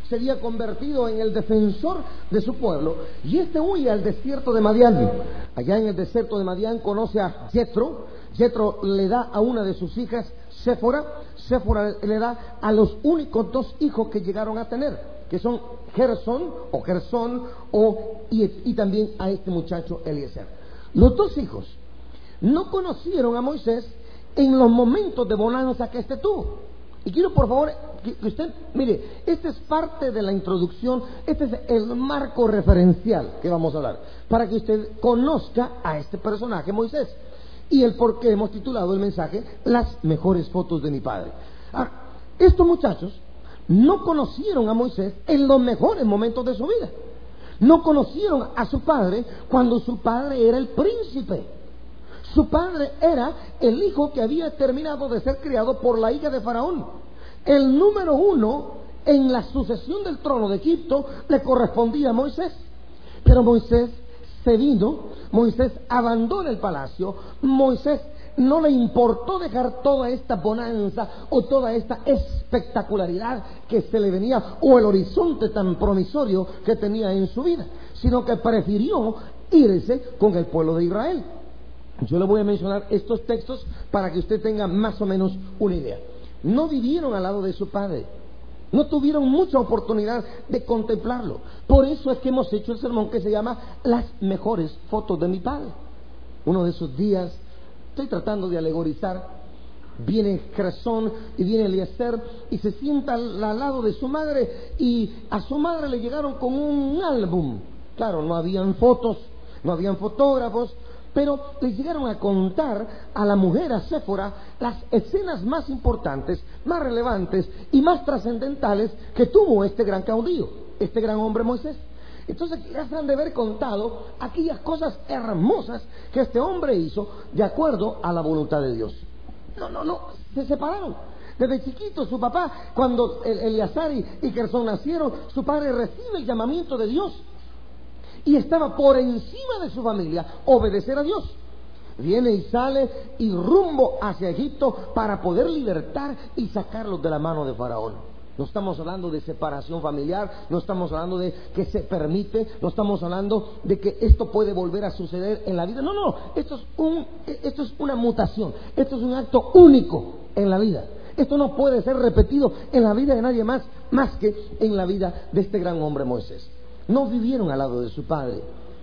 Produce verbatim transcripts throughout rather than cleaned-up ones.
se había convertido en el defensor de su pueblo, y este huye al desierto de Madián. Allá en el desierto de Madián conoce a Jetro. Jetro le da a una de sus hijas, Séfora. Séfora le da a los únicos dos hijos que llegaron a tener, que son Gersón o Gersón o, y, y también a este muchacho Eliezer. Los dos hijos no conocieron a Moisés en los momentos de bonanza que éste tuvo. Y quiero por favor que, que usted, mire, esta es parte de la introducción, este es el marco referencial que vamos a hablar, para que usted conozca a este personaje Moisés, y el por qué hemos titulado el mensaje Las mejores fotos de mi padre. Ah, estos muchachos no conocieron a Moisés en los mejores momentos de su vida. No conocieron a su padre cuando su padre era el príncipe. Su padre era el hijo que había terminado de ser criado por la hija de Faraón. El número uno en la sucesión del trono de Egipto le correspondía a Moisés. Pero Moisés se vino, Moisés abandona el palacio, Moisés no le importó dejar toda esta bonanza o toda esta espectacularidad que se le venía, o el horizonte tan promisorio que tenía en su vida, sino que prefirió irse con el pueblo de Israel. Yo le voy a mencionar estos textos para que usted tenga más o menos una idea. No vivieron al lado de su padre, no tuvieron mucha oportunidad de contemplarlo. Por eso es que hemos hecho el sermón que se llama Las mejores fotos de mi padre. Uno de esos días, estoy tratando de alegorizar, viene Gersón y viene Eliezer y se sienta al, al lado de su madre, y a su madre le llegaron con un álbum. Claro, no habían fotos, no habían fotógrafos, pero les llegaron a contar a la mujer, a Séfora, las escenas más importantes, más relevantes y más trascendentales que tuvo este gran caudillo, este gran hombre Moisés. Entonces ya se han de haber contado aquellas cosas hermosas que este hombre hizo de acuerdo a la voluntad de Dios. No, no, no, se separaron. Desde chiquito su papá, cuando Eleazar y, y Gersón nacieron, su padre recibe el llamamiento de Dios y estaba por encima de su familia obedecer a Dios. Viene y sale y rumbo hacia Egipto para poder libertar y sacarlos de la mano de Faraón. No estamos hablando de separación familiar, no estamos hablando de que se permite, no estamos hablando de que esto puede volver a suceder en la vida. No, no, esto es un, esto es una mutación, esto es un acto único en la vida. Esto no puede ser repetido en la vida de nadie más, más que en la vida de este gran hombre Moisés. No vivieron al lado de su padre,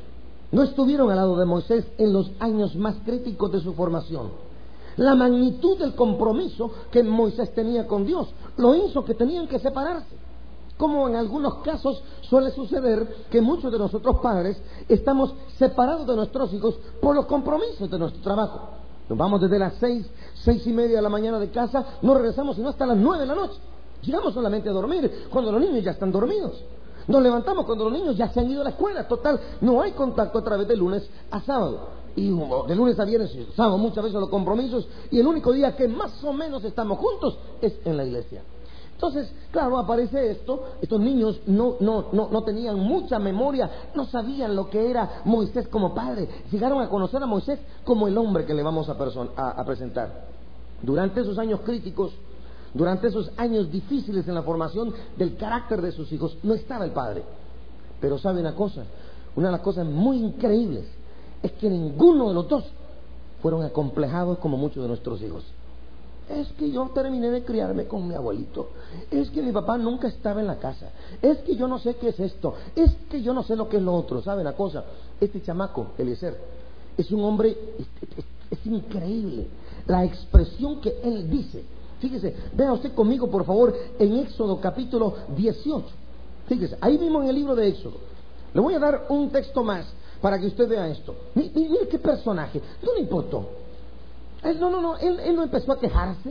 no estuvieron al lado de Moisés en los años más críticos de su formación. La magnitud del compromiso que Moisés tenía con Dios lo hizo que tenían que separarse. Como en algunos casos suele suceder que muchos de nosotros padres estamos separados de nuestros hijos por los compromisos de nuestro trabajo. Nos vamos desde las seis, seis y media de la mañana de casa, no regresamos sino hasta las nueve de la noche. Llegamos solamente a dormir cuando los niños ya están dormidos. Nos levantamos cuando los niños ya se han ido a la escuela. Total, no hay contacto a través de lunes a sábado. Y de lunes a viernes y sábado muchas veces los compromisos. Y el único día que más o menos estamos juntos es en la iglesia. Entonces, claro, aparece esto. Estos niños no, no, no, no tenían mucha memoria, no sabían lo que era Moisés como padre. Llegaron a conocer a Moisés como el hombre que le vamos a, person- a, a presentar. Durante esos años críticos, durante esos años difíciles en la formación del carácter de sus hijos, no estaba el padre. Pero sabe una cosa, una de las cosas muy increíbles es que ninguno de los dos fueron acomplejados como muchos de nuestros hijos. Es que yo terminé de criarme con mi abuelito, es que mi papá nunca estaba en la casa, es que yo no sé qué es esto, es que yo no sé lo que es lo otro. ¿Sabe una cosa? Este chamaco, Eliezer, es un hombre, es, es, es increíble la expresión que él dice. Fíjese, vea usted conmigo por favor en Éxodo capítulo dieciocho. Fíjese, ahí mismo en el libro de Éxodo. Le voy a dar un texto más para que usted vea esto. Mire, mire qué personaje, no le importó. Él, no, no, no, él, él no empezó a quejarse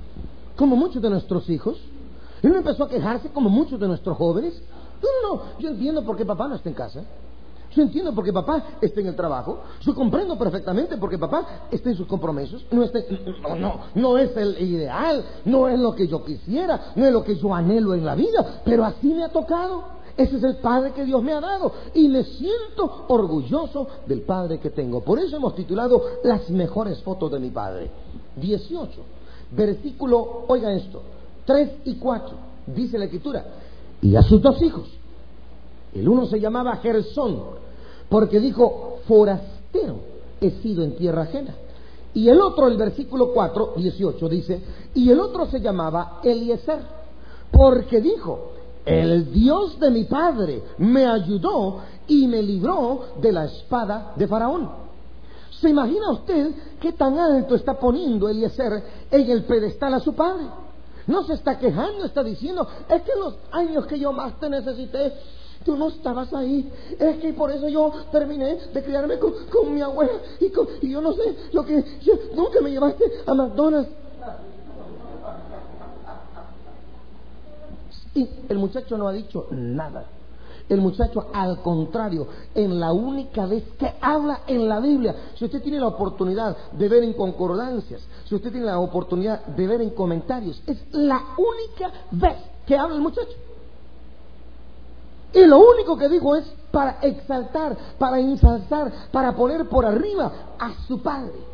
como muchos de nuestros hijos. Él no empezó a quejarse como muchos de nuestros jóvenes. No, no, no, yo entiendo por qué papá no está en casa. Yo entiendo por qué papá está en el trabajo. Yo comprendo perfectamente por qué papá está en sus compromisos. No, está, no, no, no es el ideal, no es lo que yo quisiera, no es lo que yo anhelo en la vida, pero así me ha tocado. Ese es el padre que Dios me ha dado y me siento orgulloso del padre que tengo. Por eso hemos titulado Las mejores fotos de mi padre. dieciocho, versículo, oiga esto, tres y cuatro, dice la escritura: y a sus dos hijos. El uno se llamaba Gersón, porque dijo: forastero he sido en tierra ajena. Y el otro, el versículo cuatro, dieciocho dice: y el otro se llamaba Eliezer, porque dijo: el Dios de mi padre me ayudó y me libró de la espada de Faraón. ¿Se imagina usted qué tan alto está poniendo Eliezer en el pedestal a su padre? No se está quejando, está diciendo: es que los años que yo más te necesité, tú no estabas ahí. Es que por eso yo terminé de criarme con, con mi abuela y, con, y yo no sé lo que... Yo, nunca me llevaste a McDonald's. Y el muchacho no ha dicho nada. El muchacho, al contrario, en la única vez que habla en la Biblia, si usted tiene la oportunidad de ver en concordancias, si usted tiene la oportunidad de ver en comentarios, es la única vez que habla el muchacho. Y lo único que dijo es para exaltar, para ensalzar, para poner por arriba a su padre.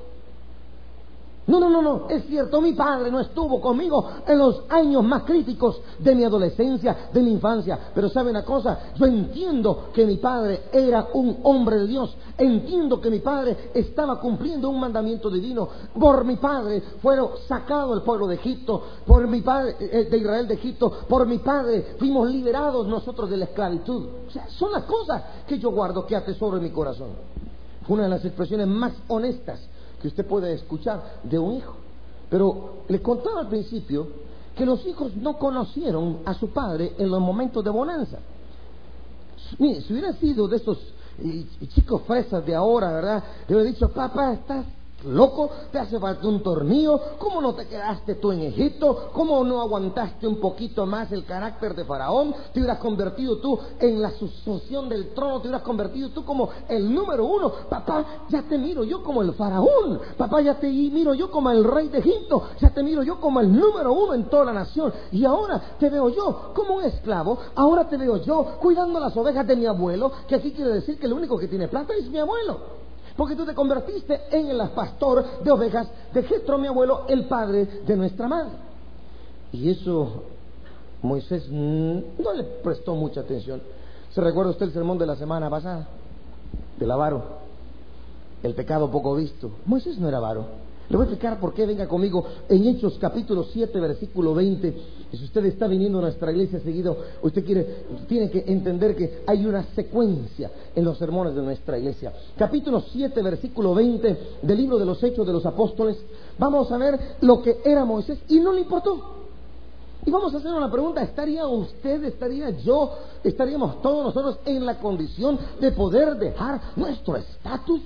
No, no, no, no, es cierto, mi padre no estuvo conmigo en los años más críticos de mi adolescencia, de mi infancia. Pero ¿sabe una cosa? Yo entiendo que mi padre era un hombre de Dios. Entiendo que mi padre estaba cumpliendo un mandamiento divino. Por mi padre fueron sacados el pueblo de Egipto, por mi padre, eh, de Israel de Egipto, por mi padre fuimos liberados nosotros de la esclavitud. O sea, son las cosas que yo guardo, que atesoro en mi corazón. Fue una de las expresiones más honestas que usted puede escuchar de un hijo. Pero le contaba al principio que los hijos no conocieron a su padre en los momentos de bonanza. Mire, si hubiera sido de esos eh, chicos fresas de ahora, ¿verdad? Le hubiera dicho: papá, estás loco, te hace falta un tornillo. ¿Cómo no te quedaste tú en Egipto? ¿Cómo no aguantaste un poquito más el carácter de Faraón? Te hubieras convertido tú en la sucesión del trono, te hubieras convertido tú como el número uno. Papá, ya te miro yo como el Faraón. Papá, ya te miro yo como el rey de Egipto. Ya te miro yo como el número uno en toda la nación. Y ahora te veo yo como un esclavo. Ahora te veo yo cuidando las ovejas de mi abuelo, que aquí quiere decir que el único que tiene plata es mi abuelo. Porque tú te convertiste en el pastor de ovejas de Jetro, mi abuelo, el padre de nuestra madre. Y eso Moisés no le prestó mucha atención. ¿Se recuerda usted el sermón de la semana pasada? Del avaro, el pecado poco visto. Moisés no era avaro. Le voy a explicar por qué. Venga conmigo en Hechos capítulo siete, versículo veinte. Y si usted está viniendo a nuestra iglesia seguido, usted quiere, tiene que entender que hay una secuencia en los sermones de nuestra iglesia. Capítulo siete, versículo veinte del libro de los Hechos de los Apóstoles. Vamos a ver lo que era Moisés y no le importó. Y vamos a hacer una pregunta: ¿estaría usted, estaría yo, estaríamos todos nosotros en la condición de poder dejar nuestro estatus,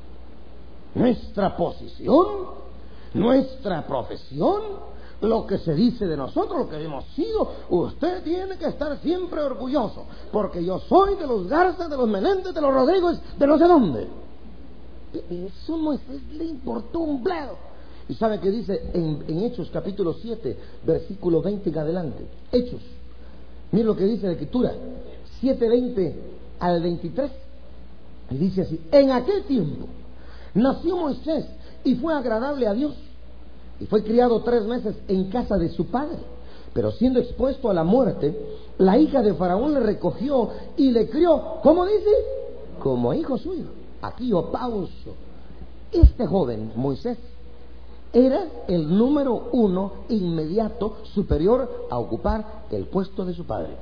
nuestra posición, nuestra profesión, lo que se dice de nosotros, lo que hemos sido? Usted tiene que estar siempre orgulloso, porque yo soy de los Garzas, de los Menéndez, de los Rodríguez, de no sé dónde. Eso Moisés le importó un bledo. ¿Y sabe qué dice en, en Hechos capítulo siete, versículo veinte en adelante? Hechos, mire lo que dice la Escritura, siete, veinte al veintitrés. Y dice así: en aquel tiempo nació Moisés y fue agradable a Dios, y fue criado tres meses en casa de su padre. Pero siendo expuesto a la muerte, la hija de Faraón le recogió y le crió, ¿cómo dice? Como hijo suyo. Aquí yo pauso. Este joven, Moisés, era el número uno inmediato, superior a ocupar el puesto de su padre.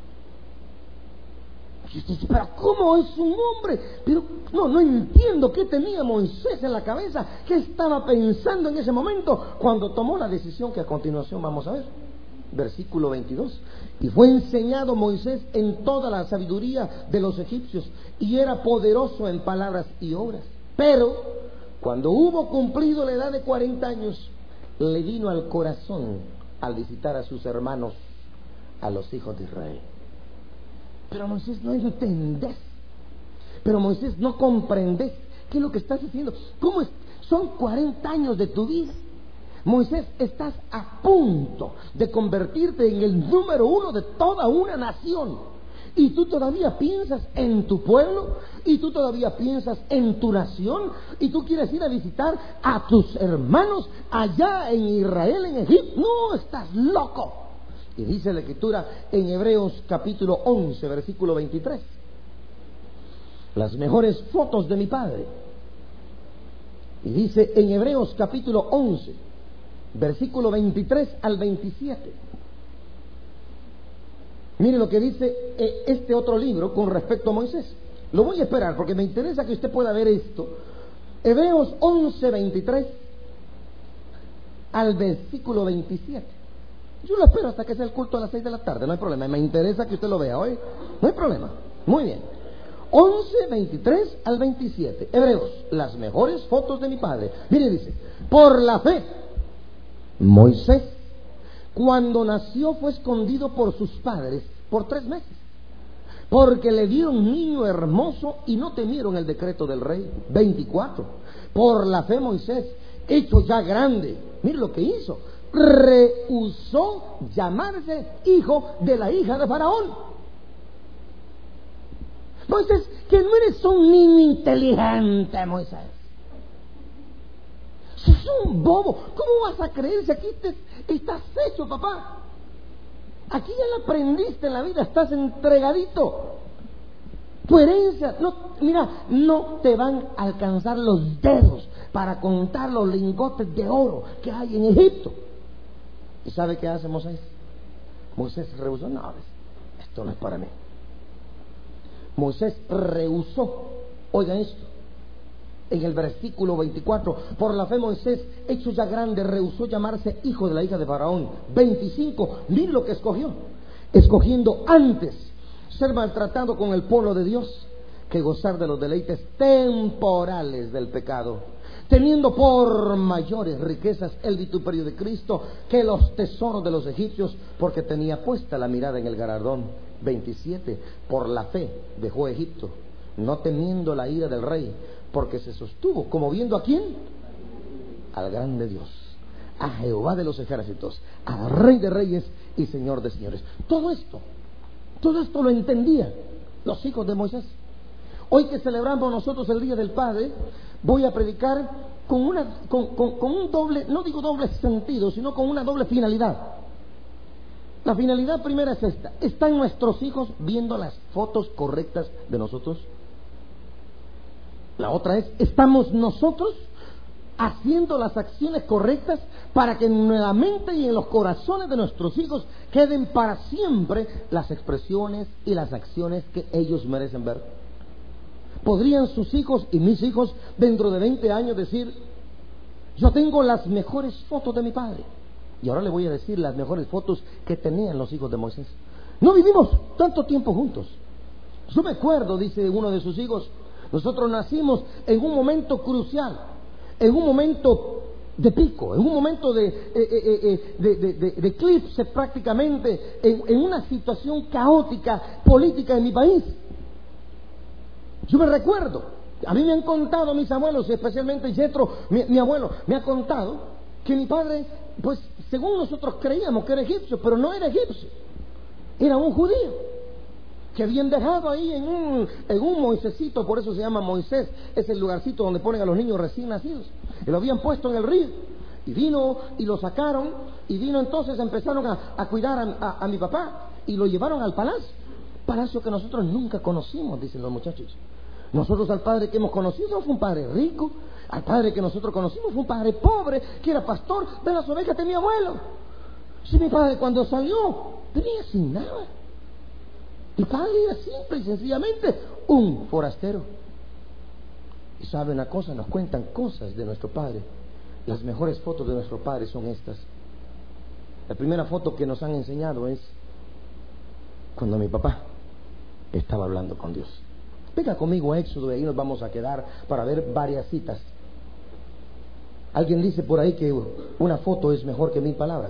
Y usted dice: ¿pero cómo es un hombre? Pero no, no entiendo qué tenía Moisés en la cabeza, qué estaba pensando en ese momento cuando tomó la decisión que a continuación vamos a ver. Versículo veintidós. Y fue enseñado Moisés en toda la sabiduría de los egipcios, y era poderoso en palabras y obras. Pero cuando hubo cumplido la edad de cuarenta años, le vino al corazón al visitar a sus hermanos, a los hijos de Israel. Pero Moisés, no entendés. Pero Moisés, no comprendés qué es lo que estás haciendo. ¿Cómo es? Son cuarenta años de tu vida. Moisés, estás a punto de convertirte en el número uno de toda una nación. Y tú todavía piensas en tu pueblo, y tú todavía piensas en tu nación, y tú quieres ir a visitar a tus hermanos allá en Israel, en Egipto. No, estás loco. Y dice la Escritura en Hebreos capítulo once, versículo veintitrés. Las mejores fotos de mi Padre. Y dice en Hebreos capítulo once, versículo veintitrés al veintisiete. Mire lo que dice este otro libro con respecto a Moisés. Lo voy a esperar porque me interesa que usted pueda ver esto. Hebreos once, veintitrés al versículo veintisiete. Yo lo espero hasta que sea el culto a las seis de la tarde, no hay problema. Me interesa que usted lo vea hoy. No hay problema. Muy bien. once, veintitrés al veintisiete. Hebreos, las mejores fotos de mi Padre. Mire, dice: por la fe, Moisés, cuando nació, fue escondido por sus padres por tres meses, porque le dieron un niño hermoso y no temieron el decreto del rey. veinticuatro. Por la fe, Moisés, hecho ya grande, mire lo que hizo: rehusó llamarse hijo de la hija de Faraón. Moisés, que no eres un niño inteligente, Moisés. Sos un bobo. ¿Cómo vas a creer si aquí te, estás hecho, papá? Aquí ya lo aprendiste en la vida, estás entregadito. Tu herencia, no, mira, no te van a alcanzar los dedos para contar los lingotes de oro que hay en Egipto. ¿Y sabe qué hace Moisés? Moisés rehusó. No, esto no es para mí. Moisés rehusó. Oigan esto. En el versículo veinticuatro, por la fe Moisés, hecho ya grande, rehusó llamarse hijo de la hija de Faraón. veinticinco, miren lo que escogió. Escogiendo antes ser maltratado con el pueblo de Dios que gozar de los deleites temporales del pecado, teniendo por mayores riquezas el vituperio de Cristo que los tesoros de los egipcios, porque tenía puesta la mirada en el galardón. veintisiete, por la fe dejó Egipto, no temiendo la ira del rey, porque se sostuvo como viendo a quién, al grande Dios, a Jehová de los ejércitos, al Rey de reyes y Señor de señores. Todo esto, todo esto lo entendían los hijos de Moisés. Hoy que celebramos nosotros el Día del Padre, voy a predicar con una, con, con, con un doble, no digo doble sentido, sino con una doble finalidad. La finalidad primera es esta: ¿están nuestros hijos viendo las fotos correctas de nosotros? La otra es: ¿estamos nosotros haciendo las acciones correctas para que en la mente y en los corazones de nuestros hijos queden para siempre las expresiones y las acciones que ellos merecen ver? ¿Podrían sus hijos y mis hijos dentro de veinte años decir: yo tengo las mejores fotos de mi padre? Y ahora le voy a decir las mejores fotos que tenían los hijos de Moisés. No vivimos tanto tiempo juntos. Yo me acuerdo, dice uno de sus hijos, nosotros nacimos en un momento crucial, en un momento de pico, en un momento de, eh, eh, eh, de, de, de, de eclipse prácticamente, en, en una situación caótica política en mi país. Yo me recuerdo, a mí me han contado mis abuelos, especialmente Yetro, mi, mi abuelo, me ha contado que mi padre, pues según nosotros creíamos que era egipcio, pero no era egipcio, era un judío que habían dejado ahí en un, en un Moisésito, por eso se llama Moisés, es el lugarcito donde ponen a los niños recién nacidos, y lo habían puesto en el río, y vino y lo sacaron, y vino entonces empezaron a, a cuidar a, a, a mi papá, y lo llevaron al palacio, palacio que nosotros nunca conocimos, dicen los muchachos. Nosotros al padre que hemos conocido fue un padre rico, al padre que nosotros conocimos fue un padre pobre, que era pastor de las ovejas de mi abuelo. Si mi padre cuando salió venía sin nada, mi padre era simple y sencillamente un forastero. Y sabe una cosa, nos cuentan cosas de nuestro padre. Las mejores fotos de nuestro padre son estas. La primera foto que nos han enseñado es cuando mi papá estaba hablando con Dios. Venga conmigo a Éxodo y ahí nos vamos a quedar para ver varias citas. Alguien dice por ahí que una foto es mejor que mil palabras.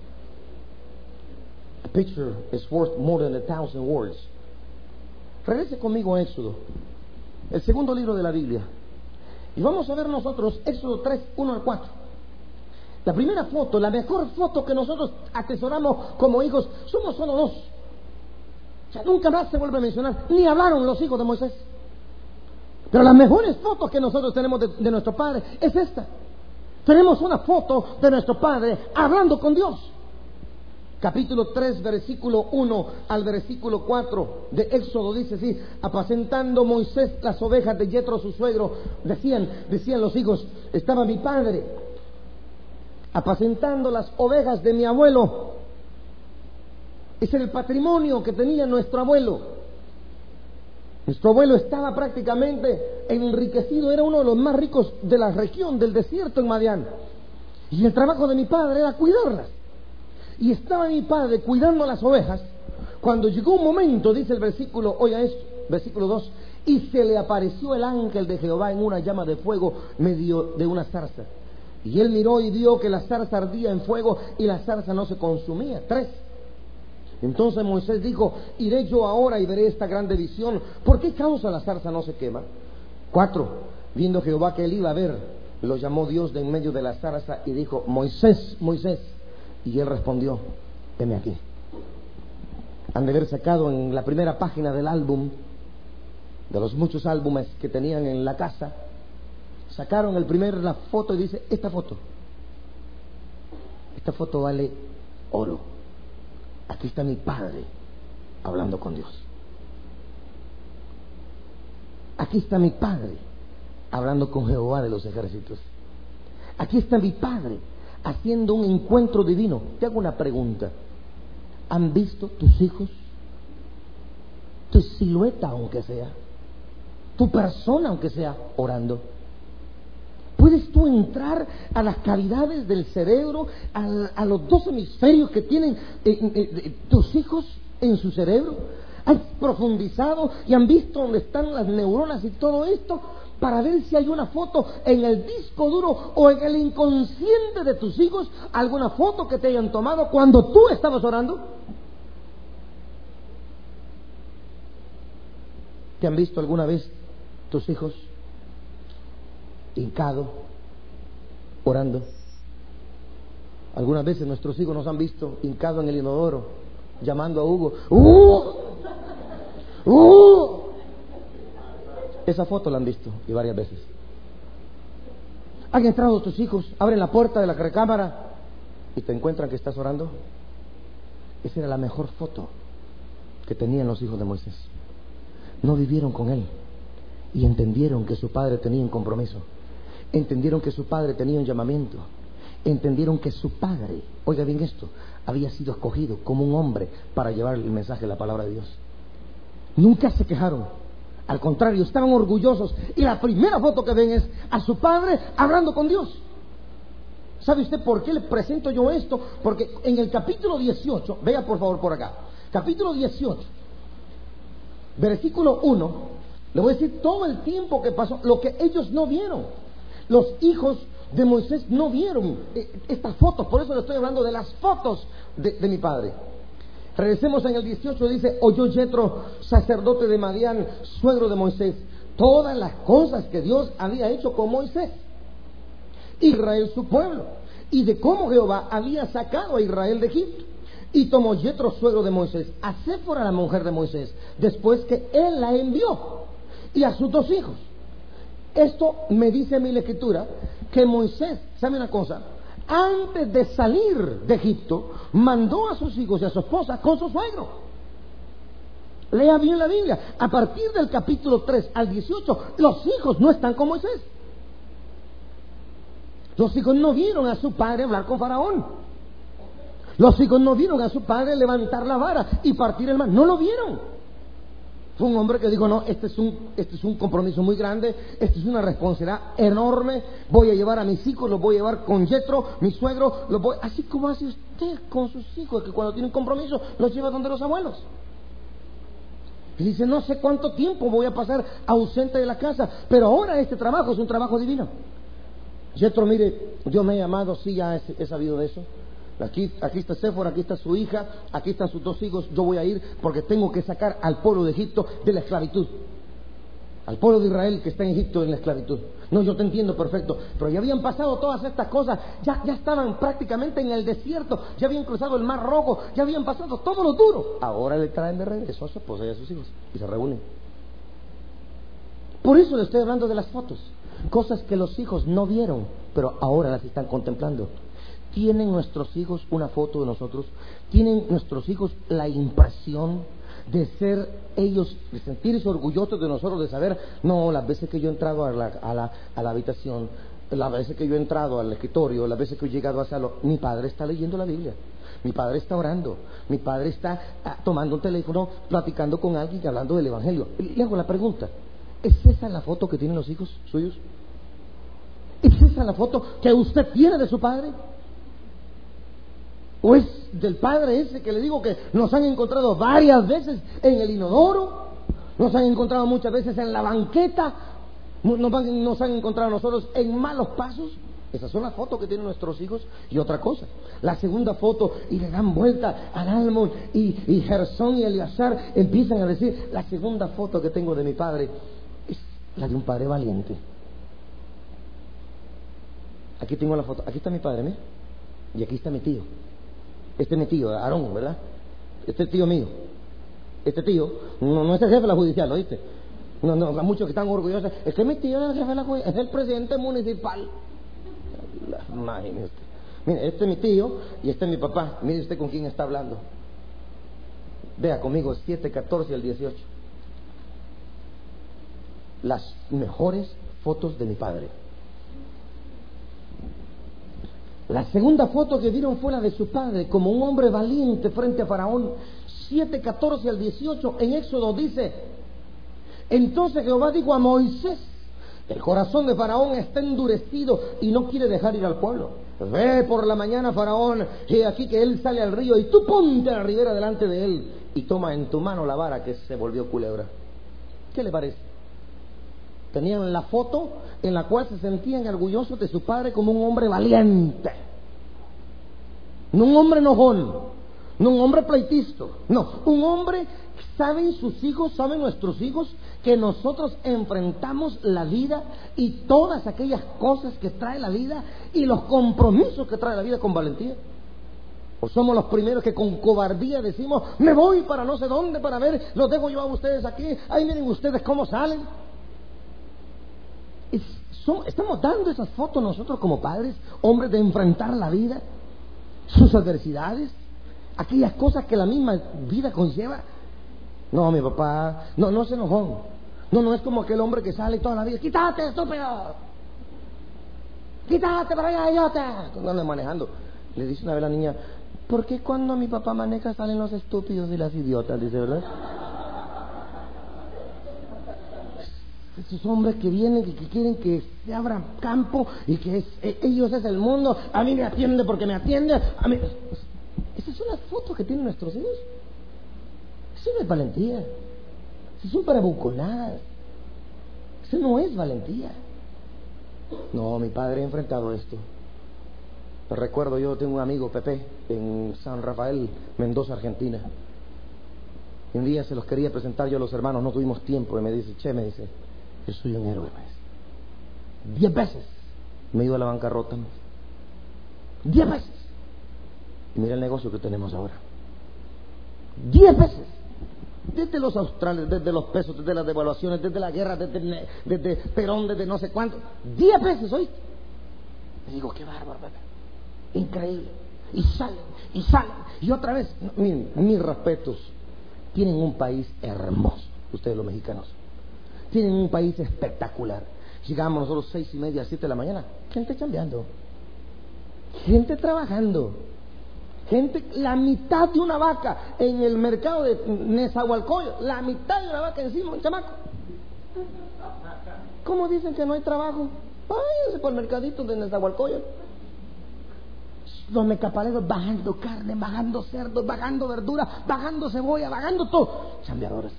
A picture is worth more than a thousand words. Regrese conmigo a Éxodo, el segundo libro de la Biblia. Y vamos a ver nosotros Éxodo tres, uno al cuatro. La primera foto, la mejor foto que nosotros atesoramos como hijos, somos solo dos. O sea, nunca más se vuelve a mencionar, ni hablaron los hijos de Moisés. Pero las mejores fotos que nosotros tenemos de, de nuestro padre es esta. Tenemos una foto de nuestro padre hablando con Dios. capítulo tres, versículo uno al versículo cuatro de Éxodo, dice así: apacentando Moisés las ovejas de Yetro su suegro, decían, decían los hijos, estaba mi padre apacentando las ovejas de mi abuelo. Ese era el patrimonio que tenía nuestro abuelo. Nuestro abuelo estaba prácticamente enriquecido, era uno de los más ricos de la región, del desierto en Madián. Y el trabajo de mi padre era cuidarlas. Y estaba mi padre cuidando las ovejas, cuando llegó un momento, dice el versículo, oiga esto, versículo dos, y se le apareció el ángel de Jehová en una llama de fuego medio de una zarza. Y él miró y vio que la zarza ardía en fuego y la zarza no se consumía. Tres. Entonces Moisés dijo: iré yo ahora y veré esta grande visión. ¿Por qué causa la zarza no se quema? Cuatro. Viendo Jehová que él iba a ver, lo llamó Dios de en medio de la zarza y dijo: Moisés, Moisés. Y él respondió: heme aquí. Han de haber sacado en la primera página del álbum, de los muchos álbumes que tenían en la casa, sacaron el primer la foto y dice: esta foto, esta foto vale oro. Aquí está mi padre hablando con Dios. Aquí está mi padre hablando con Jehová de los ejércitos. Aquí está mi padre haciendo un encuentro divino. Te hago una pregunta: ¿han visto tus hijos? Tu silueta, aunque sea, tu persona, aunque sea, orando. ¿Puedes tú entrar a las cavidades del cerebro, a, a los dos hemisferios que tienen eh, eh, tus hijos en su cerebro? ¿Han profundizado y han visto dónde están las neuronas y todo esto, para ver si hay una foto en el disco duro o en el inconsciente de tus hijos, alguna foto que te hayan tomado cuando tú estabas orando? ¿Te han visto alguna vez tus hijos hincado, orando? Algunas veces nuestros hijos nos han visto hincado en el inodoro, llamando a Hugo. ¡Uh! ¡Uh! Esa foto la han visto, y varias veces. Han entrado tus hijos, abren la puerta de la recámara y te encuentran que estás orando. Esa era la mejor foto que tenían los hijos de Moisés. No vivieron con él y entendieron que su padre tenía un compromiso. Entendieron que su padre tenía un llamamiento. Entendieron que su padre, oiga bien esto, había sido escogido como un hombre para llevar el mensaje de la palabra de Dios. Nunca se quejaron, al contrario, estaban orgullosos. Y la primera foto que ven es a su padre hablando con Dios. ¿Sabe usted por qué le presento yo esto? Porque en el capítulo dieciocho, vea por favor por acá, capítulo dieciocho, versículo uno, le voy a decir todo el tiempo que pasó, lo que ellos no vieron. Los hijos de Moisés no vieron estas fotos, por eso le estoy hablando de las fotos de, de mi padre. Regresemos en el dieciocho, dice: oyó Yetro, sacerdote de Madián, suegro de Moisés, todas las cosas que Dios había hecho con Moisés, Israel su pueblo, y de cómo Jehová había sacado a Israel de Egipto. Y tomó Yetro, suegro de Moisés, a Séfora, la mujer de Moisés, después que él la envió, y a sus dos hijos. Esto me dice mi escritura que Moisés, ¿sabe una cosa? Antes de salir de Egipto, mandó a sus hijos y a su esposa con su suegro. Lea bien la Biblia. A partir del capítulo tres al dieciocho, los hijos no están con Moisés. Los hijos no vieron a su padre hablar con Faraón. Los hijos no vieron a su padre levantar la vara y partir el mar. No lo vieron. Fue un hombre que dijo: no, este es un, este es un compromiso muy grande, esta es una responsabilidad enorme, voy a llevar a mis hijos, los voy a llevar con Yetro, mi suegro, los voy... así como hace usted con sus hijos, que cuando tienen compromiso los lleva donde los abuelos. Y dice: no sé cuánto tiempo voy a pasar ausente de la casa, pero ahora este trabajo es un trabajo divino. Yetro, mire, Dios me ha llamado, sí, ya he, he sabido de eso. Aquí, aquí está Séfora, aquí está su hija, aquí están sus dos hijos. Yo voy a ir porque tengo que sacar al pueblo de Egipto de la esclavitud, al pueblo de Israel que está en Egipto en la esclavitud. No, yo te entiendo perfecto, pero ya habían pasado todas estas cosas, ya, ya estaban prácticamente en el desierto, ya habían cruzado el mar rojo, ya habían pasado todo lo duro. Ahora le traen de regreso a su esposa y a sus hijos y se reúnen. Por eso le estoy hablando de las fotos, cosas que los hijos no vieron, pero ahora las están contemplando. ¿Tienen nuestros hijos una foto de nosotros? ¿Tienen nuestros hijos la impresión de ser ellos, de sentirse orgullosos de nosotros, de saber, no, las veces que yo he entrado a la, a la, a la habitación, las veces que yo he entrado al escritorio, las veces que he llegado a salón, mi padre está leyendo la Biblia, mi padre está orando, mi padre está ah, tomando un teléfono, platicando con alguien y hablando del Evangelio? Le hago la pregunta, ¿es esa la foto que tienen los hijos suyos? ¿Es esa la foto que usted tiene de su padre? ¿O es del padre ese que le digo que nos han encontrado varias veces en el inodoro, nos han encontrado muchas veces en la banqueta, nos, van, nos han encontrado nosotros en malos pasos? Esas son las fotos que tienen nuestros hijos. Y otra cosa, la segunda foto, y le dan vuelta al Almon, y, y Gersón y Eleazar empiezan a decir, la segunda foto que tengo de mi padre es la de un padre valiente. Aquí tengo la foto, aquí está mi padre, ¿me? Y aquí está mi tío. Este es mi tío, Aarón, ¿verdad? Este es tío mío. Este tío, no, no es el jefe de la judicial, ¿lo oíste? No, no, hay muchos que están orgullosos. Es que mi tío es el jefe de la judicial, es el presidente municipal. Imagínese usted. Mire, este es mi tío y este es mi papá. Mire usted con quién está hablando. Vea conmigo, siete, catorce al dieciocho. Las mejores fotos de mi padre. La segunda foto que vieron fue la de su padre, como un hombre valiente frente a Faraón. siete, catorce al dieciocho, en Éxodo dice, entonces Jehová dijo a Moisés, el corazón de Faraón está endurecido y no quiere dejar ir al pueblo. Ve por la mañana, Faraón, y aquí que él sale al río, y tú ponte a la ribera delante de él, y toma en tu mano la vara que se volvió culebra. ¿Qué le parece? Tenían la foto en la cual se sentían orgullosos de su padre como un hombre valiente, no un hombre enojón, no un hombre pleitisto, no, un hombre. ¿Saben sus hijos, saben nuestros hijos que nosotros enfrentamos la vida y todas aquellas cosas que trae la vida y los compromisos que trae la vida con valentía? ¿O somos los primeros que con cobardía decimos, me voy para no sé dónde para ver, los dejo yo a ustedes aquí, ahí miren ustedes cómo salen? Son, estamos dando esas fotos nosotros como padres, hombres, de enfrentar la vida, sus adversidades, aquellas cosas que la misma vida conlleva. No, mi papá, no, no se enojó. No, no es como aquel hombre que sale toda la vida, quítate, estúpido, quítate para allá, idiota, cuando anda manejando. Le dice una vez la niña, ¿por qué cuando mi papá maneja salen los estúpidos y las idiotas? Dice, ¿verdad? Esos hombres que vienen, que, que quieren que se abra campo y que es, eh, ellos es el mundo, a mí me atiende porque me atiende, a mí... Esas son las fotos que tienen nuestros hijos. Eso no es valentía, eso son parabuconadas, eso no es valentía. No, mi padre ha enfrentado esto. Recuerdo, yo tengo un amigo, Pepe, en San Rafael, Mendoza, Argentina. Y un día se los quería presentar yo a los hermanos, no tuvimos tiempo, y me dice, che, me dice, yo soy un héroe, maestro. Diez veces me he ido a la bancarrota, ¿no? Diez veces. Y mira el negocio que tenemos ahora. Diez veces. Desde los australes, desde los pesos, desde las devaluaciones, desde la guerra, desde, desde Perón, desde no sé cuánto. Diez veces, ¿oíste? Me digo, qué bárbaro, Pepe. Increíble. Y salen, y salen. Y otra vez, miren, mis respetos. Tienen un país hermoso, ustedes los mexicanos. Tienen un país espectacular. Llegamos nosotros seis y media, siete de la mañana. Gente chambeando. Gente trabajando. Gente, la mitad de una vaca en el mercado de Nezahualcóyotl, la mitad de una vaca encima, un chamaco. ¿Cómo dicen que no hay trabajo? Váyanse por el mercadito de Nezahualcóyotl. Los mecapaleros bajando carne, bajando cerdos, bajando verdura, bajando cebolla, bajando todo. Chambeadores.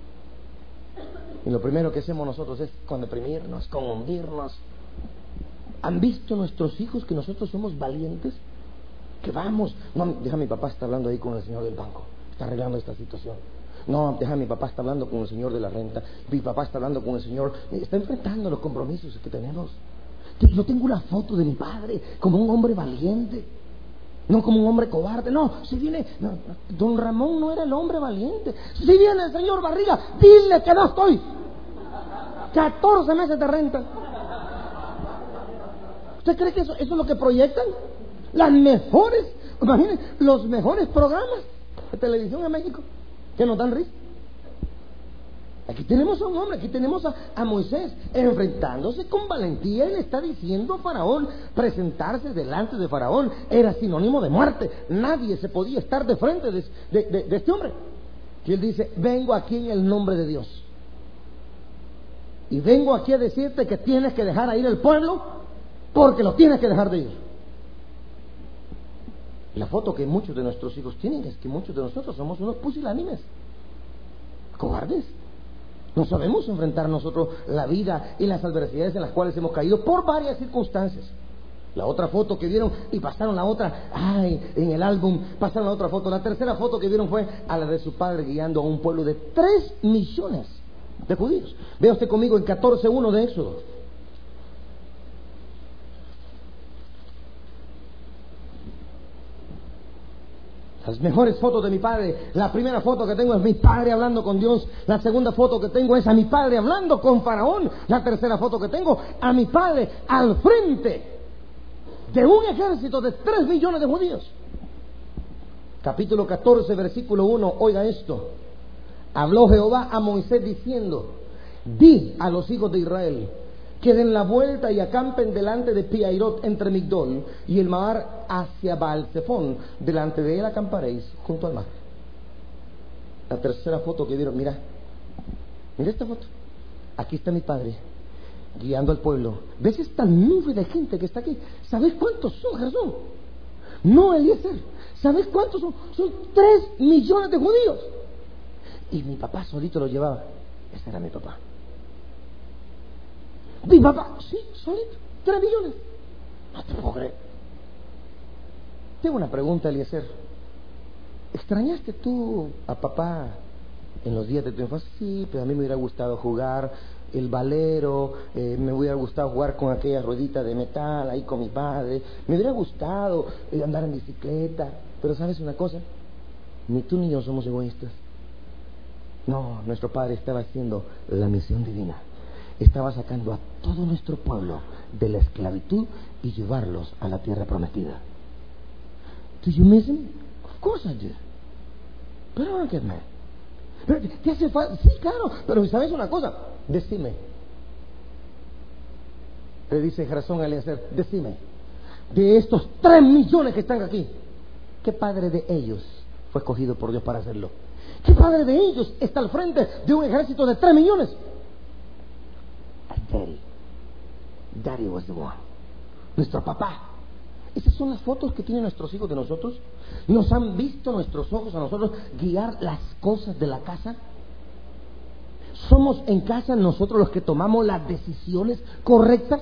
Y lo primero que hacemos nosotros es con deprimirnos, con hundirnos. ¿Han visto nuestros hijos que nosotros somos valientes? Que vamos, no, deja mi papá está hablando ahí con el señor del banco, está arreglando esta situación. No, deja mi papá está hablando con el señor de la renta, mi papá está hablando con el señor, está enfrentando los compromisos que tenemos. Yo tengo una foto de mi padre como un hombre valiente, no como un hombre cobarde. No, si viene, no, don Ramón no era el hombre valiente. Si viene el señor Barriga, dile que no estoy. catorce meses de renta. ¿Usted cree que eso, eso es lo que proyectan? las mejores, imagínense, los mejores programas de televisión en México que nos dan risa. Aquí tenemos a un hombre, aquí tenemos a, a Moisés enfrentándose con valentía. Él está diciendo a Faraón, presentarse delante de Faraón era sinónimo de muerte. Nadie se podía estar de frente de, de, de, de este hombre. Y él dice, vengo aquí en el nombre de Dios. Y vengo aquí a decirte que tienes que dejar a ir el pueblo porque lo tienes que dejar de ir. La foto que muchos de nuestros hijos tienen es que muchos de nosotros somos unos pusilánimes, cobardes. No sabemos enfrentar nosotros la vida y las adversidades en las cuales hemos caído por varias circunstancias. La otra foto que vieron y pasaron la otra, ay, en el álbum pasaron la otra foto. La tercera foto que vieron fue a la de su padre guiando a un pueblo de tres millones de judíos. Vea usted conmigo en catorce uno de Éxodo. Las mejores fotos de mi padre. La primera foto que tengo es mi padre hablando con Dios. La segunda foto que tengo es a mi padre hablando con Faraón. La tercera foto que tengo, a mi padre al frente de un ejército de tres millones de judíos. Capítulo catorce, versículo uno. Oiga esto. Habló Jehová a Moisés diciendo, di a los hijos de Israel que den la vuelta y acampen delante de Pi-Hahirot entre Migdol y el mar hacia Baal-Zephón. Delante de él acamparéis junto al mar. La tercera foto que vieron, mira, mira esta foto. Aquí está mi padre guiando al pueblo. ¿Ves esta nube de gente que está aquí? ¿Sabes cuántos son, Jesús? No, Eliezer. ¿Sabes cuántos son? Son tres millones de judíos. Y mi papá solito lo llevaba. Ese era mi papá. Mi papá, sí, solito, tres millones. No te puedo creer. Tengo una pregunta, Eliezer. ¿Extrañaste tú a papá en los días de tu infancia? Sí, pero a mí me hubiera gustado jugar el valero, eh, me hubiera gustado jugar con aquella ruedita de metal ahí con mi padre, me hubiera gustado eh, andar en bicicleta. Pero ¿sabes una cosa? Ni tú ni yo somos egoístas. No, nuestro padre estaba haciendo la misión divina. Estaba sacando a todo nuestro pueblo de la esclavitud y llevarlos a la tierra prometida. Do you miss him? Of course I do. But I don't get mad. Pero ¿te hace falta? Sí, claro. Pero ¿sabes una cosa? Decime. Le dice Gersón a Eliezer, decime. De estos tres millones que están aquí, ¿qué padre de ellos fue escogido por Dios para hacerlo? ¿Qué padre de ellos está al frente de un ejército de tres millones? Daddy. Daddy was the one. Nuestro papá. Esas son las fotos que tienen nuestros hijos de nosotros. ¿Nos han visto nuestros ojos a nosotros guiar las cosas de la casa? ¿Somos en casa nosotros los que tomamos las decisiones correctas?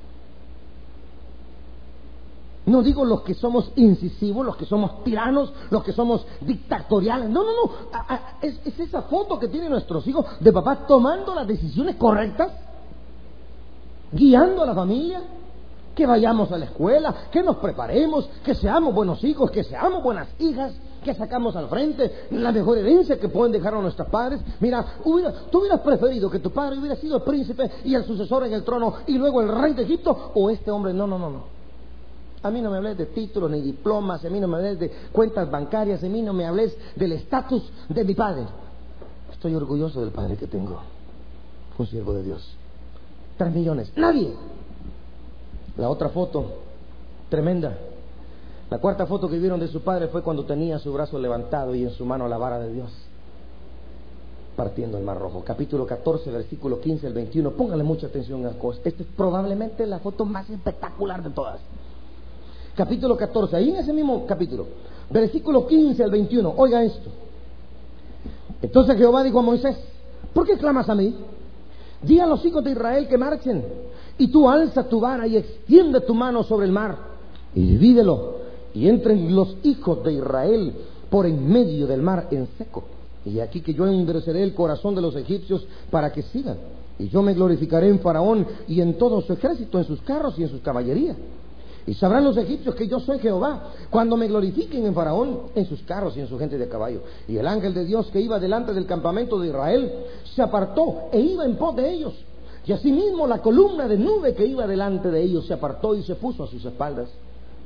No digo los que somos incisivos, los que somos tiranos, los que somos dictatoriales. No, no, no. A, a, es, es esa foto que tienen nuestros hijos de papá tomando las decisiones correctas, guiando a la familia, que vayamos a la escuela, que nos preparemos, que seamos buenos hijos, que seamos buenas hijas, que sacamos al frente la mejor herencia que pueden dejar a nuestros padres. Mira, hubiera, tú hubieras preferido que tu padre hubiera sido el príncipe y el sucesor en el trono y luego el rey de Egipto, o este hombre. No, no, no, no. A mí no me hables de títulos ni diplomas, a mí no me hables de cuentas bancarias, a mí no me hables del estatus de mi padre. Estoy orgulloso del padre que tengo. Fue un siervo de Dios. Tres millones. Nadie. La otra foto, tremenda. La cuarta foto que vieron de su padre fue cuando tenía su brazo levantado y en su mano la vara de Dios, partiendo el mar rojo. Capítulo catorce, versículo quince al veintiuno. Póngale mucha atención a cosas. Esta es probablemente la foto más espectacular de todas. Capítulo catorce, ahí en ese mismo capítulo, versículo quince al veintiuno. Oiga esto. Entonces Jehová dijo a Moisés, ¿por qué clamas a mí? Di a los hijos de Israel que marchen, y tú alza tu vara y extiende tu mano sobre el mar, y divídelo, y entren los hijos de Israel por en medio del mar en seco. Y aquí que yo endureceré el corazón de los egipcios para que sigan, y yo me glorificaré en Faraón y en todo su ejército, en sus carros y en sus caballerías. Y sabrán los egipcios que yo soy Jehová, cuando me glorifiquen en Faraón, en sus carros y en su gente de caballo. Y el ángel de Dios que iba delante del campamento de Israel se apartó e iba en pos de ellos. Y asimismo la columna de nube que iba delante de ellos se apartó y se puso a sus espaldas.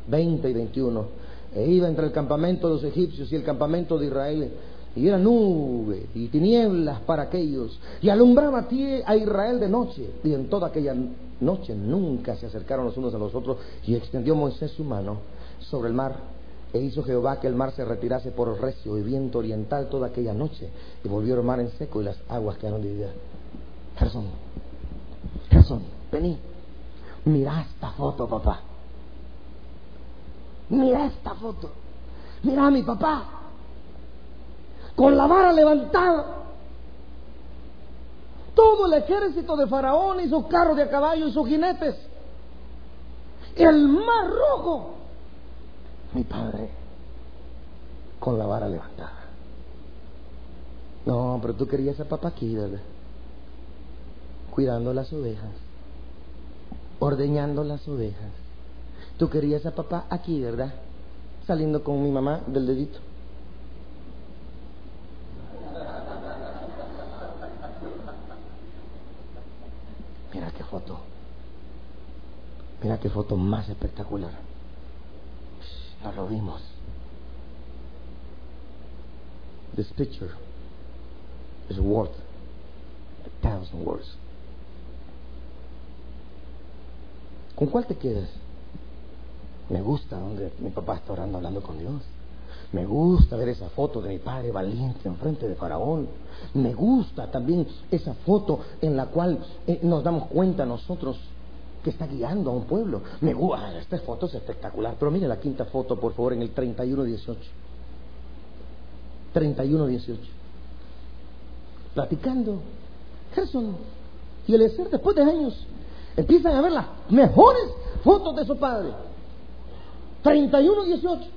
veinte y veintiuno. E iba entre el campamento de los egipcios y el campamento de Israel, y era nube y tinieblas para aquellos, y alumbraba a Israel de noche. Y en toda aquella noche nunca se acercaron los unos a los otros. Y extendió Moisés su mano sobre el mar, e hizo Jehová que el mar se retirase por el recio y viento oriental toda aquella noche, y volvió el mar en seco y las aguas quedaron divididas. Gerson, Gerson, vení, mira esta foto, papá. Mira esta foto. Mira a mi papá con la vara levantada, todo el ejército de Faraón y sus carros de a caballo y sus jinetes, el mar rojo, mi padre con la vara levantada. No, pero tú querías a papá aquí, ¿verdad? Cuidando las ovejas, ordeñando las ovejas. Tú querías a papá aquí, ¿verdad? Saliendo con mi mamá del dedito. Mira qué foto. Mira qué foto más espectacular. No lo vimos. This picture is worth a thousand words. ¿Con cuál te quedas? Me gusta donde mi papá está orando, hablando con Dios. Me gusta ver esa foto de mi padre valiente enfrente de Faraón. Me gusta también esa foto en la cual eh, nos damos cuenta nosotros que está guiando a un pueblo. Me gusta, esta foto es espectacular. Pero mire la quinta foto, por favor, en el treinta y uno dieciocho. treinta y uno dieciocho. Platicando. Gerson y Eliezer, después de años, empiezan a ver las mejores fotos de su padre. treinta y uno dieciocho.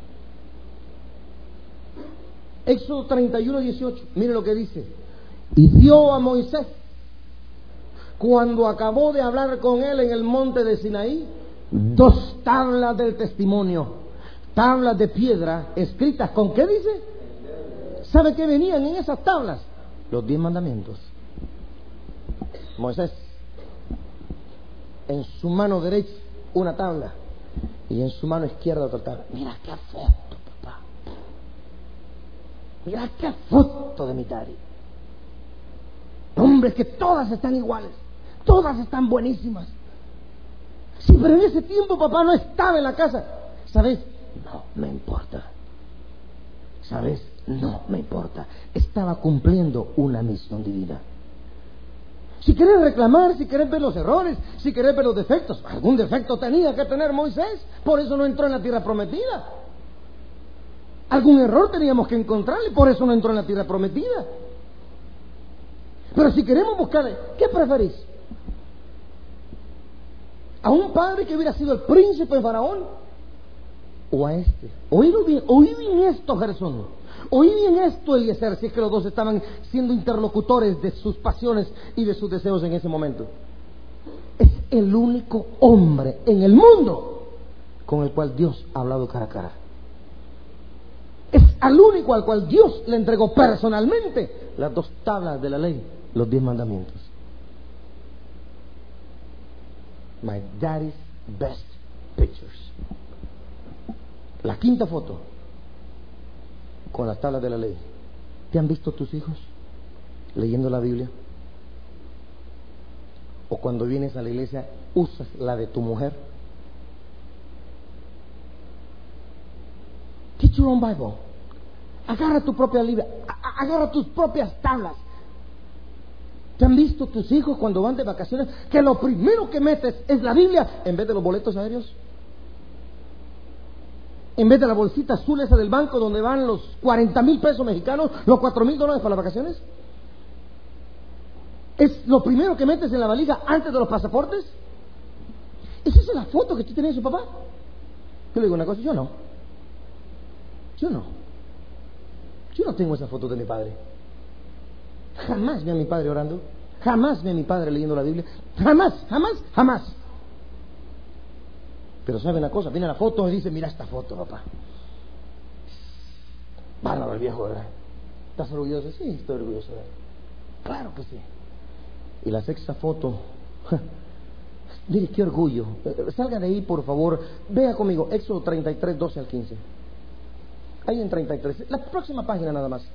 Éxodo treinta y uno dieciocho. Mire lo que dice. Y dio a Moisés, cuando acabó de hablar con él en el monte de Sinaí, dos tablas del testimonio, tablas de piedra escritas con ¿qué dice? ¿Sabe qué venían en esas tablas? Los diez mandamientos. Moisés, en su mano derecha una tabla y en su mano izquierda otra tabla. Mira qué foto, papá. Mira qué foto de mi daddy. Hombres que todas están iguales, todas están buenísimas. Sí, pero en ese tiempo papá no estaba en la casa. ¿Sabes? No me importa. ¿Sabes? No me importa. Estaba cumpliendo una misión divina. Si querés reclamar, si querés ver los errores, si querés ver los defectos, algún defecto tenía que tener Moisés, por eso no entró en la tierra prometida. Algún error teníamos que encontrarle, por eso no entró en la tierra prometida. Pero si queremos buscarle, ¿qué preferís? ¿A un padre que hubiera sido el príncipe de Faraón? ¿O a este? Oí bien, oí bien esto, Gerson. Oí bien esto, Eliezer, si es que los dos estaban siendo interlocutores de sus pasiones y de sus deseos en ese momento. Es el único hombre en el mundo con el cual Dios ha hablado cara a cara. Es al único al cual Dios le entregó personalmente las dos tablas de la ley, los diez mandamientos. My daddy's best pictures. La quinta foto con las tablas de la ley. ¿Te han visto tus hijos leyendo la Biblia? O cuando vienes a la iglesia usas la de tu mujer. Get your own Bible. Agarra tu propia Biblia, agarra tus propias tablas. ¿Te han visto tus hijos cuando van de vacaciones que lo primero que metes es la Biblia en vez de los boletos aéreos? En vez de la bolsita azul esa del banco donde van los cuarenta mil pesos mexicanos, los cuatro mil dólares para las vacaciones. ¿Es lo primero que metes en la valija antes de los pasaportes? ¿Es esa la foto que tú tenías de su papá? Yo le digo una cosa, yo no. Yo no. Yo no tengo esa foto de mi padre. Jamás vi a mi padre orando. Jamás vi a mi padre leyendo la Biblia. Jamás, jamás, jamás. Pero sabe una cosa, viene la foto y dice, mira esta foto, papá. Bárbaro el viejo, ¿verdad? ¿Estás orgulloso? Sí, estoy orgulloso de él. Claro que sí. Y la sexta foto, Mire, qué orgullo. Salga de ahí, por favor. Vea conmigo, Éxodo treinta y tres, doce al quince. Ahí en treinta y tres. La próxima página nada más.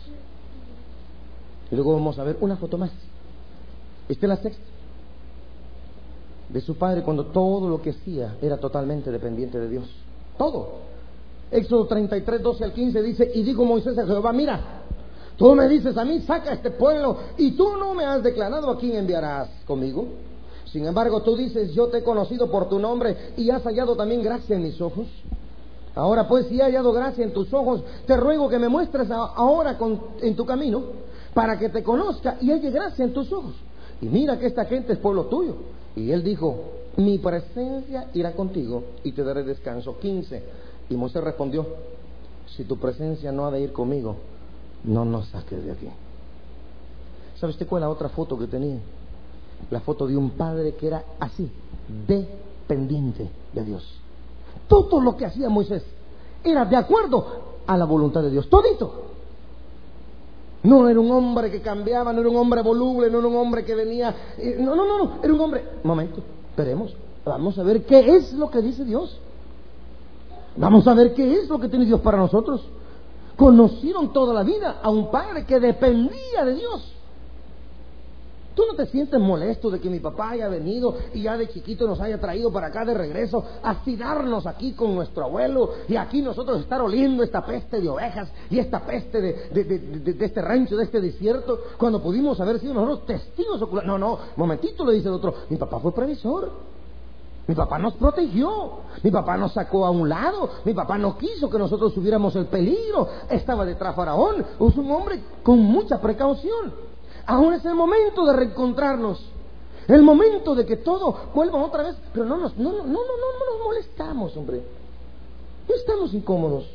Y luego vamos a ver una foto más. Esta es la sexta. De su padre cuando todo lo que hacía era totalmente dependiente de Dios. Todo. Éxodo treinta y tres, doce al quince dice: y dijo Moisés a Jehová: mira, tú me dices a mí, saca a este pueblo, y tú no me has declarado a quién enviarás conmigo. Sin embargo, tú dices: yo te he conocido por tu nombre, y has hallado también gracia en mis ojos. Ahora pues, si he hallado gracia en tus ojos, te ruego que me muestres a, ahora con, en tu camino, para que te conozca y halle gracia en tus ojos. Y mira que esta gente es pueblo tuyo. Y él dijo: mi presencia irá contigo y te daré descanso. quince. Y Moisés respondió: si tu presencia no ha de ir conmigo, no nos saques de aquí. ¿Sabe usted cuál es la otra foto que tenía? La foto de un padre que era así, dependiente de Dios. Todo lo que hacía Moisés era de acuerdo a la voluntad de Dios, todito. No era un hombre que cambiaba, no era un hombre voluble, no era un hombre que venía... Eh, no, no, no, no, era un hombre... Momento, esperemos, vamos a ver qué es lo que dice Dios. Vamos a ver qué es lo que tiene Dios para nosotros. Conocieron toda la vida a un padre que dependía de Dios. ¿Tú no te sientes molesto de que mi papá haya venido y ya de chiquito nos haya traído para acá de regreso a tirarnos aquí con nuestro abuelo y aquí nosotros estar oliendo esta peste de ovejas y esta peste de, de, de, de, de este rancho, de este desierto, cuando pudimos haber sido nosotros testigos oculares? No, no, momentito, le dice el otro, mi papá fue previsor, mi papá nos protegió, mi papá nos sacó a un lado, mi papá no quiso que nosotros tuviéramos el peligro, estaba detrás Faraón, es un hombre con mucha precaución. Ahora es el momento de reencontrarnos, el momento de que todo vuelva otra vez, pero no nos, no, no, no, no, no nos molestamos, hombre, no estamos incómodos.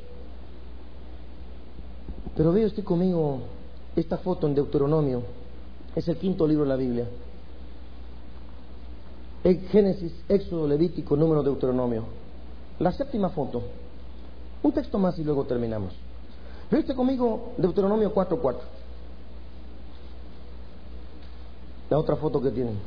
Pero vea usted conmigo esta foto en Deuteronomio, es el quinto libro de la Biblia. Génesis, Éxodo, Levítico, Número, Deuteronomio. La séptima foto, un texto más y luego terminamos. Vea usted conmigo Deuteronomio cuatro cuatro. La otra foto que tienen.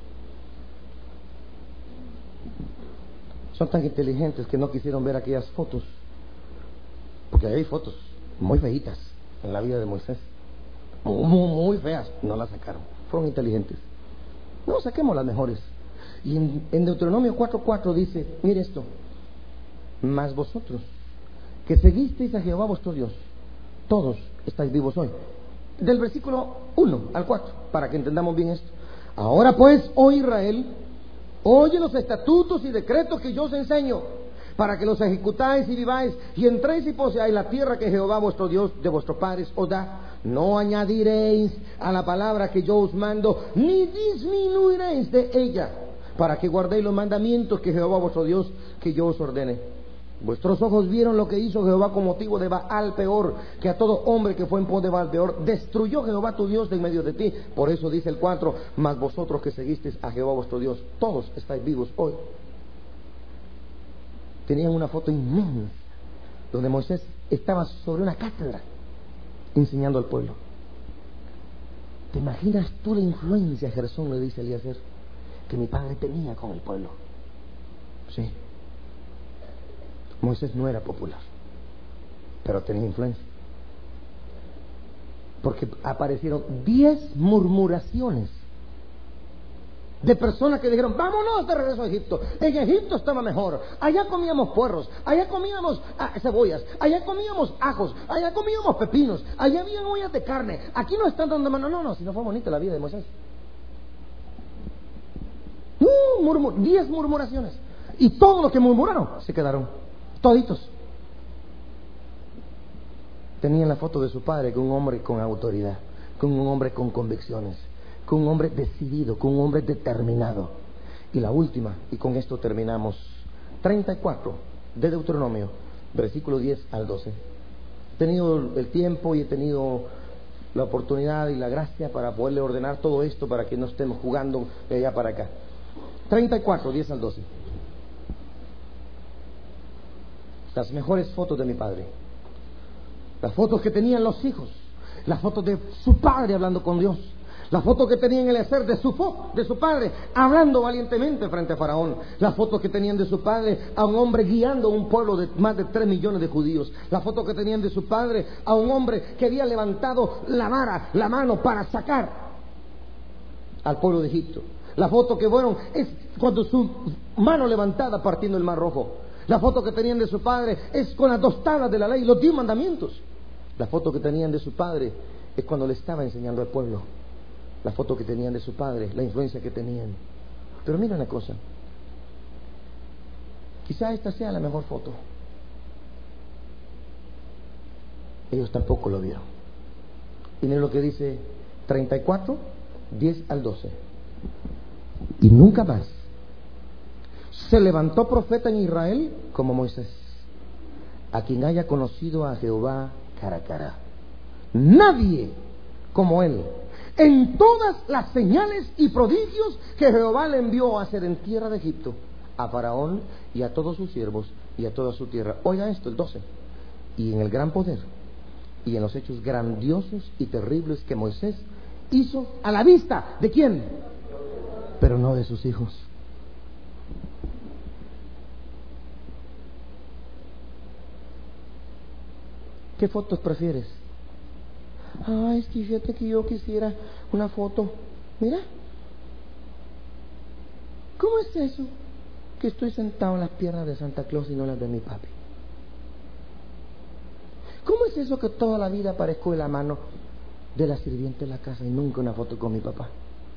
Son tan inteligentes que no quisieron ver aquellas fotos, porque hay fotos muy feitas en la vida de Moisés, muy, muy feas, no las sacaron. Fueron inteligentes. No, saquemos las mejores. Y en, en Deuteronomio cuatro cuatro dice: mire esto: mas vosotros que seguisteis a Jehová vuestro Dios, todos estáis vivos hoy. Del versículo uno al cuatro, para que entendamos bien esto. Ahora pues, oh Israel, oye los estatutos y decretos que yo os enseño, para que los ejecutáis y viváis, y entréis y poseáis la tierra que Jehová vuestro Dios de vuestros padres os da. No añadiréis a la palabra que yo os mando, ni disminuiréis de ella, para que guardéis los mandamientos que Jehová vuestro Dios que yo os ordene. Vuestros ojos vieron lo que hizo Jehová con motivo de Baal Peor, que a todo hombre que fue en pos de Baal Peor destruyó Jehová tu Dios de en medio de ti. Por eso dice el cuatro: mas vosotros que seguisteis a Jehová vuestro Dios, todos estáis vivos hoy. Tenían una foto inmensa donde Moisés estaba sobre una cátedra enseñando al pueblo. ¿Te imaginas tú la influencia, Gersón, le dice Eliezer, que mi padre tenía con el pueblo? Sí. Moisés no era popular, pero tenía influencia, porque aparecieron diez murmuraciones de personas que dijeron: vámonos de regreso a Egipto. En Egipto estaba mejor, allá comíamos puerros, allá comíamos ah, cebollas, allá comíamos ajos, allá comíamos pepinos, allá había ollas de carne, aquí no están dando mano. No, no, si no fue bonita la vida de Moisés. Uh, murmur, diez murmuraciones, y todos los que murmuraron se quedaron toditos. Tenían la foto de su padre con un hombre con autoridad, con un hombre con convicciones, con un hombre decidido, con un hombre determinado. Y la última, y con esto terminamos, treinta y cuatro de Deuteronomio, versículo diez al doce. He tenido el tiempo y he tenido la oportunidad y la gracia para poderle ordenar todo esto para que no estemos jugando de allá para acá. treinta y cuatro, diez al doce. Las mejores fotos de mi padre, las fotos que tenían los hijos, las fotos de su padre hablando con Dios, La foto que tenían el hacer de su, fo, de su padre, hablando valientemente frente a Faraón. La foto que tenían de su padre, a un hombre guiando a un pueblo de más de tres millones de judíos. La foto que tenían de su padre, a un hombre que había levantado la vara, la mano para sacar al pueblo de Egipto. La foto que fueron es cuando su mano levantada partiendo el mar rojo. La foto que tenían de su padre es con las dos tablas de la ley, los diez mandamientos. La foto que tenían de su padre es cuando le estaba enseñando al pueblo. La foto que tenían de su padre, la influencia que tenían. Pero mira una cosa, quizá esta sea la mejor foto. Ellos tampoco lo vieron. Y miren lo que dice treinta y cuatro, diez al doce. Y nunca más se levantó profeta en Israel como Moisés, a quien haya conocido a Jehová cara a cara. Nadie como él, en todas las señales y prodigios que Jehová le envió a hacer en tierra de Egipto, a Faraón y a todos sus siervos y a toda su tierra. Oiga esto, el doce. Y en el gran poder y en los hechos grandiosos y terribles que Moisés hizo a la vista ¿de quién? Pero no de sus hijos. ¿Qué fotos prefieres? Ay, es que fíjate que yo quisiera una foto. Mira, ¿cómo es eso? Que estoy sentado en las piernas de Santa Claus y no las de mi papi. ¿Cómo es eso que toda la vida aparezco de la mano de la sirviente de la casa y nunca una foto con mi papá?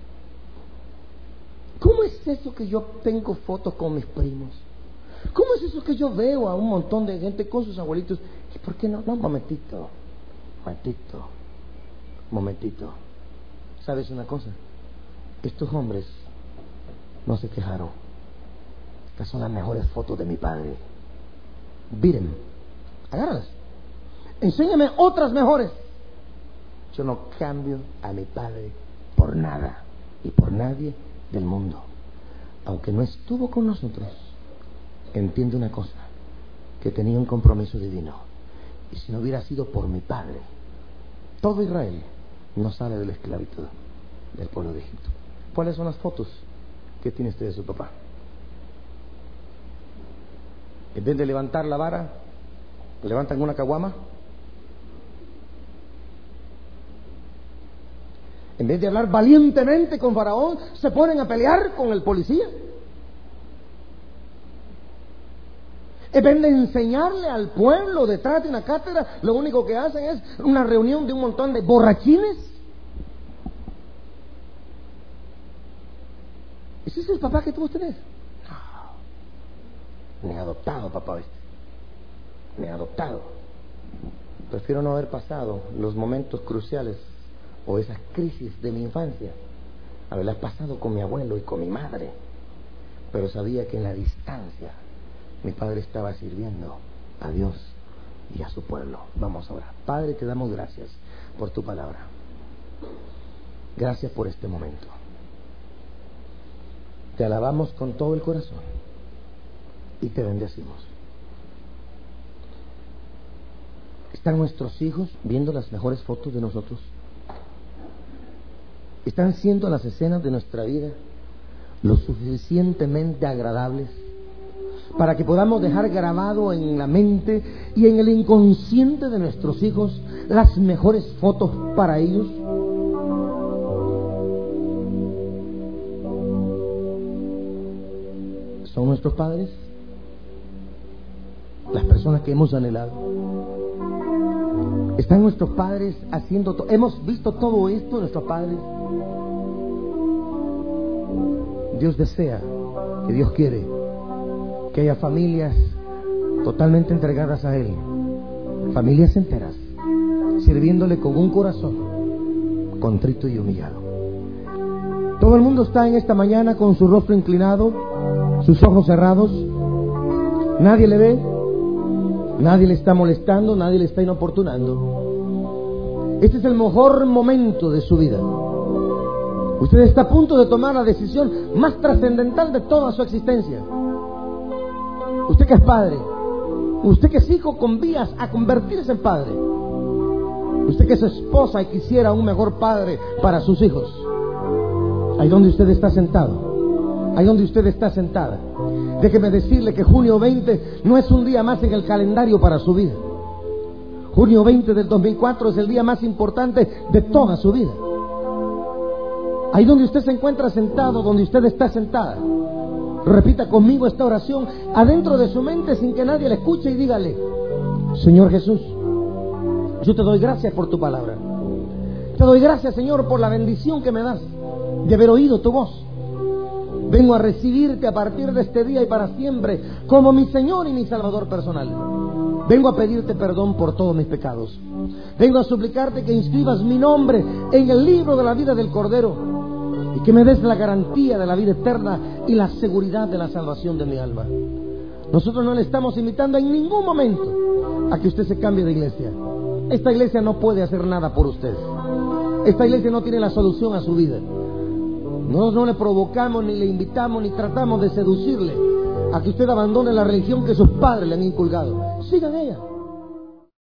¿Cómo es eso que yo tengo fotos con mis primos? ¿Cómo es eso que yo veo a un montón de gente con sus abuelitos? ¿Y por qué no? No, un momentito, momentito, momentito. ¿Sabes una cosa? Estos hombres no se quejaron. Estas son las mejores fotos de mi padre. Miren, agárralas. Enséñame otras mejores. Yo no cambio a mi padre por nada y por nadie del mundo. Aunque no estuvo con nosotros, entiende una cosa, que tenía un compromiso divino. Y si no hubiera sido por mi padre, todo Israel no sale de la esclavitud del pueblo de Egipto. ¿Cuáles son las fotos que tiene usted de su papá? En vez de levantar la vara, levantan una caguama. En vez de hablar valientemente con Faraón, se ponen a pelear con el policía. En vez de enseñarle al pueblo detrás de una cátedra, lo único que hacen es una reunión de un montón de borrachines. ¿Ese es el papá que tuvo ustedes? No. Ni adoptado, papá, este. Ni adoptado. Prefiero no haber pasado los momentos cruciales o esas crisis de mi infancia, haberlas pasado con mi abuelo y con mi madre. Pero sabía que en la distancia mi padre estaba sirviendo a Dios y a su pueblo. Vamos a orar. Padre, te damos gracias por tu palabra. Gracias por este momento. Te alabamos con todo el corazón y te bendecimos. ¿Están nuestros hijos viendo las mejores fotos de nosotros? ¿Están siendo las escenas de nuestra vida lo suficientemente agradables para que podamos dejar grabado en la mente y en el inconsciente de nuestros hijos las mejores fotos para ellos? ¿Son nuestros padres las personas que hemos anhelado? ¿Están nuestros padres haciendo todo? ¿Hemos visto todo esto, nuestros padres? Dios desea, que Dios quiere que haya familias totalmente entregadas a Él, familias enteras, sirviéndole con un corazón contrito y humillado. Todo el mundo está en esta mañana con su rostro inclinado, sus ojos cerrados. Nadie le ve, nadie le está molestando, nadie le está inoportunando. Este es el mejor momento de su vida. Usted está a punto de tomar la decisión más trascendental de toda su existencia. Usted que es padre, usted que es hijo con vías a convertirse en padre, Usted que es esposa y quisiera un mejor padre para sus hijos. Ahí donde usted está sentado, ahí donde usted está sentada, déjeme decirle que junio veinte no es un día más en el calendario para su vida. Junio veinte del dos mil cuatro es el día más importante de toda su vida. Ahí donde usted se encuentra sentado, donde usted está sentada, repita conmigo esta oración adentro de su mente sin que nadie la escuche y dígale: Señor Jesús, yo te doy gracias por tu palabra. Te doy gracias, Señor, por la bendición que me das de haber oído tu voz. Vengo a recibirte a partir de este día y para siempre como mi Señor y mi Salvador personal. Vengo a pedirte perdón por todos mis pecados. Vengo a suplicarte que inscribas mi nombre en el libro de la vida del Cordero y que me des la garantía de la vida eterna y la seguridad de la salvación de mi alma. Nosotros no le estamos invitando en ningún momento a que usted se cambie de iglesia. Esta iglesia no puede hacer nada por usted. Esta iglesia no tiene la solución a su vida. Nosotros no le provocamos, ni le invitamos, ni tratamos de seducirle a que usted abandone la religión que sus padres le han inculcado. Sigan ella.